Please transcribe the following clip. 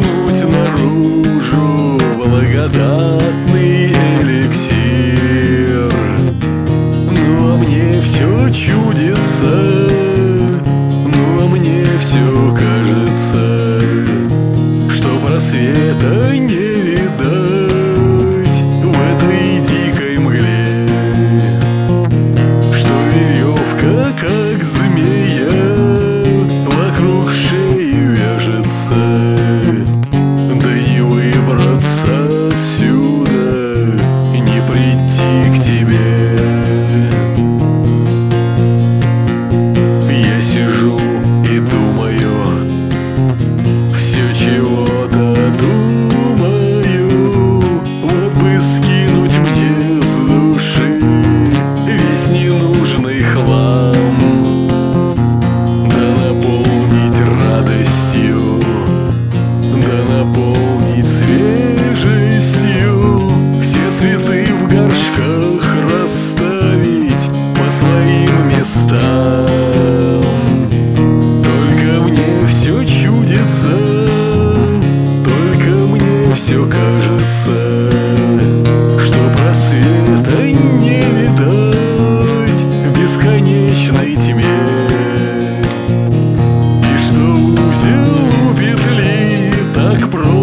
выплеснуть наружу благодатный эликсир. Ну а мне все чудится, ну а мне все кажется, что просвета не видать в этой дикой мгле, что веревка, как змея, вокруг шеи вяжется, да не выбраться отсюда, не прийти к тебе. Я сижу и думаю, все чего-то думаю, вот бы скинуть мне с души весь ненужный хлам, да наполнить радостью, да наполнить свежестью, все цветы в горшках расставить по своим местам. Только мне все чудится, только мне все кажется, что просвета не видать в бесконечной тьме, и что узел у петли так просто